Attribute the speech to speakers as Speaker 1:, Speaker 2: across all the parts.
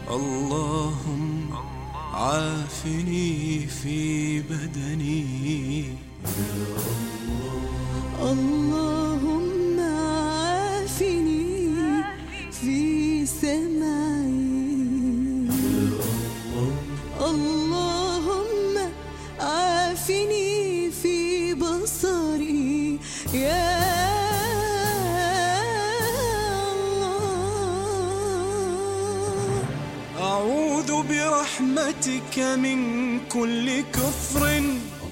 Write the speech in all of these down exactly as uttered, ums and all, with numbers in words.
Speaker 1: اللهم عافني في بدني.
Speaker 2: اللهم عافني في سمعي. اللهم عافني في بصري يا
Speaker 1: أعوذ برحمتك من كل كفر،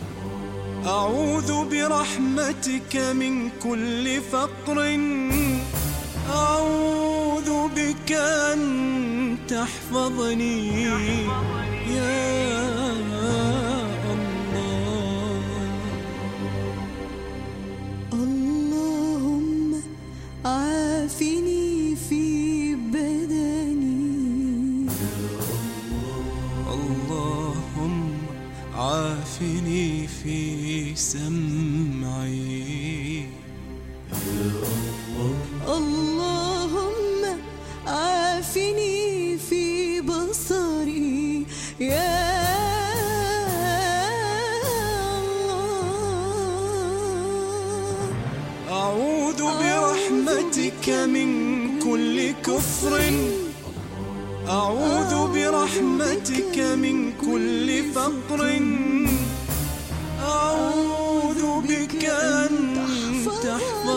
Speaker 1: أعوذ برحمتك من كل فقر، أعوذ بك أن تحفظني يا الله.
Speaker 2: اللهم عافني في بدني.
Speaker 1: اللهم عافني في سمعي.
Speaker 2: اللهم عافني في بصري يا الله.
Speaker 1: أعوذ برحمتك من كل كفر، أعوذ برحمتك من كل فقر، أعوذ بك أن تحفظني